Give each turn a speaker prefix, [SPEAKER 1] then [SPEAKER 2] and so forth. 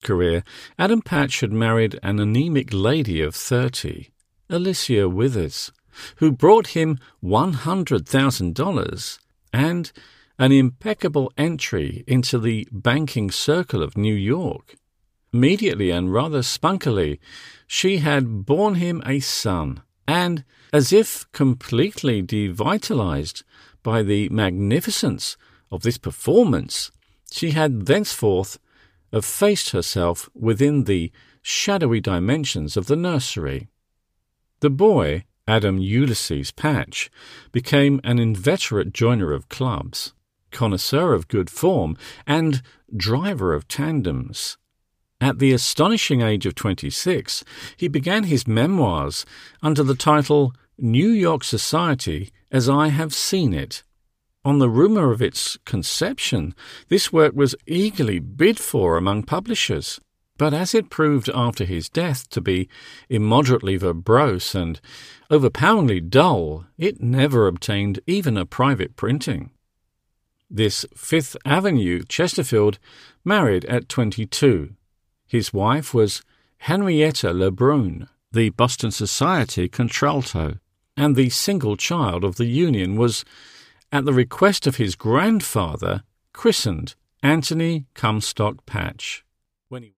[SPEAKER 1] career, Adam Patch had married an anemic lady of 30, Alicia Withers, who brought him $100,000 and an impeccable entry into the banking circle of New York. Immediately and rather spunkily, she had borne him a son, and, as if completely devitalized by the magnificence of this performance, she had thenceforth effaced herself within the shadowy dimensions of the nursery. The boy, Adam Ulysses Patch, became an inveterate joiner of clubs, connoisseur of good form, and driver of tandems. At the astonishing age of 26, he began his memoirs under the title New York Society as I Have Seen It. On the rumour of its conception, this work was eagerly bid for among publishers, but as it proved after his death to be immoderately verbose and overpoweringly dull, it never obtained even a private printing. This Fifth Avenue Chesterfield married at 22. His wife was Henrietta Lebrun, the Boston Society contralto, and the single child of the union was, at the request of his grandfather, christened Anthony Comstock Patch. When he